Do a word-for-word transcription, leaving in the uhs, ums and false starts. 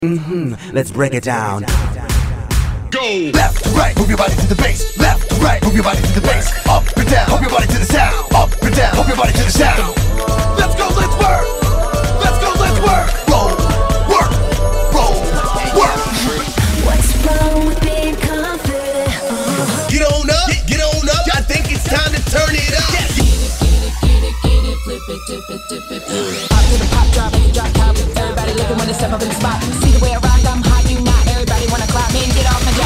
Mm-hmm, let's break it down. Go! Left to right, move your body to the bass. Left to right, move your body to the bass. Up and down, move your body to the sound. Up and down, move your body to the sound. Let's go, let's work! Let's go, let's work! Roll, work, roll, work! What's wrong with being confident? Uh-huh. Get on up, get, get on up. I think it's time to turn it up. Yes. Get it, get it, get it, flip it, dip it, dip it, flip it. Pop to the pop, drop, make it drop top. Everybody looking when they step up in the spot. See the way I rock, I'm hot, you not. Everybody wanna clap me and get off and